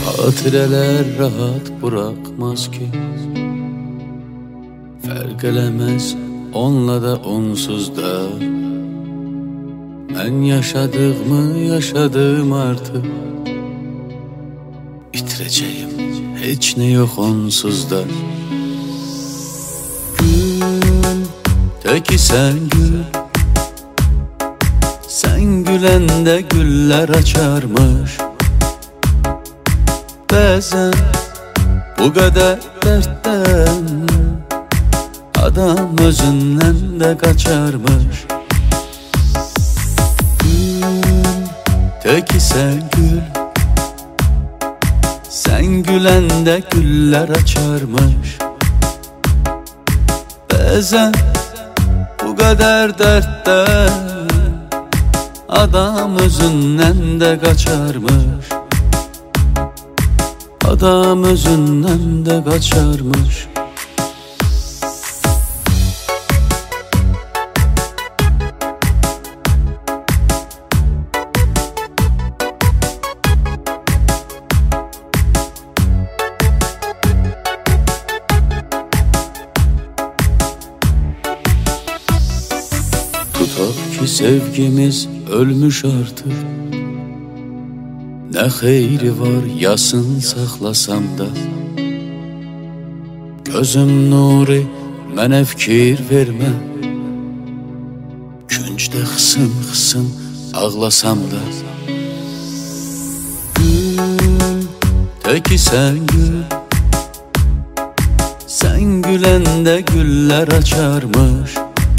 Hatireler rahat bırakmaz ki, fark elemez onla da onsuz da. Ben yaşadığımı yaşadım artık, bitireceğim hiç ne yok onsuz da. Gül, teki sen gül, sen gülende güller açarmış. Bazen bu kadar dertten adam özünden de kaçarmış. Gül, teki sen gül, sen gülende güller açarmış. Bazen bu kadar dertten adam özünden de kaçarmış. Adam özünden de kaçarmış. Tutak ki sevgimiz ölmüş artık, ne hayri var yasın saklasam da. Gözüm nuri mənə fikir vermə, küncdə xısın xısın ağlasam da. Gül, teki sen gül, sen güləndə güller açarmış.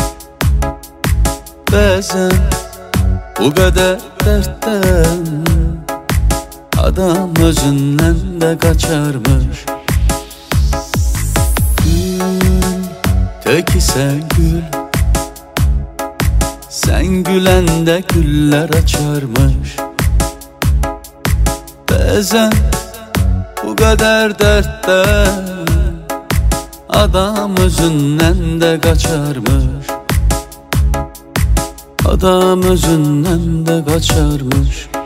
Bazen bu kadar dertten adam özünden de kaçarmış. Gül, teki sen gül, sen gülende güller açarmış. Bazen bu kadar dertten adam özünden de kaçarmış. Adam özünden de kaçarmış.